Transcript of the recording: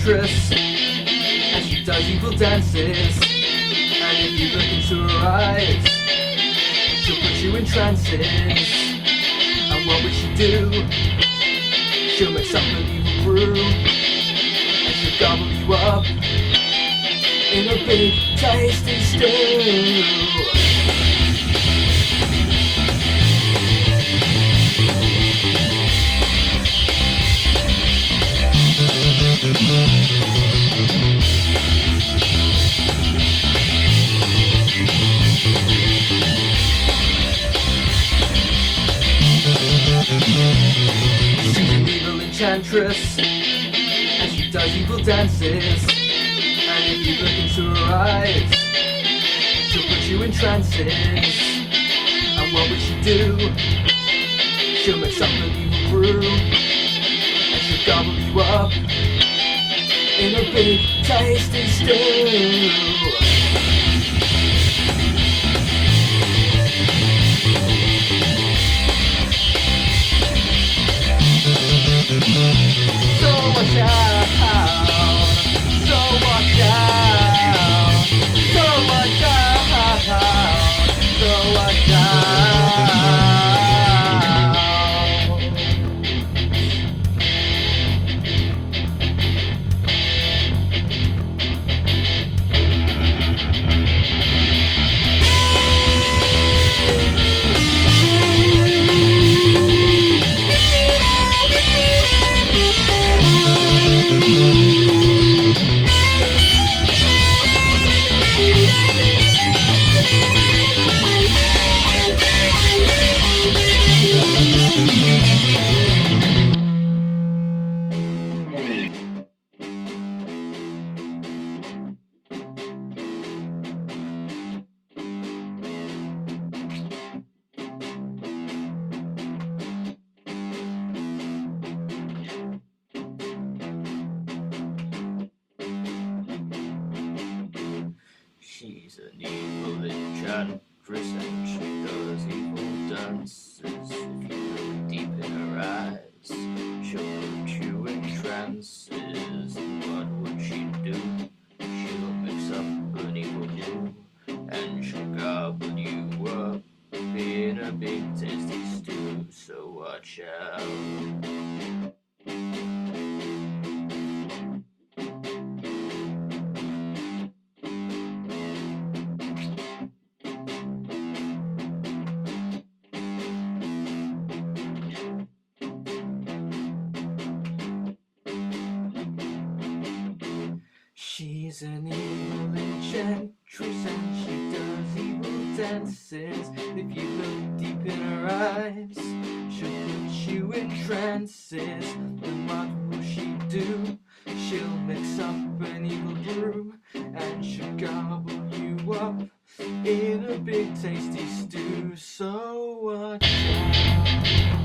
enchantress, and she does evil dances. And if you look into her eyes, she'll put you in trances. And what would she do? She'll make some evil brew, and she'll gobble you up in a big tasty stew. She's an evil enchantress, and she does evil dances. And if you look into her eyes, she'll put you in trances. And what would she do? She'll make some evil brew, and she'll gobble you up in a big tasty stew. So watch out, so watch out, so watch out, so watch out. She's an evil enchantress, and she does evil dances. If you look deep in her eyes, she'll put you in trances. And what would she do? She'll mix up an evil brew, and she'll gobble you up in a big tasty stew. So watch out. She's an evil enchantress, and she does evil dances. If you look deep in her eyes, she'll put you in trances. And what will she do? She'll mix up an evil brew, and she'll gobble you up in a big tasty stew. So watch out.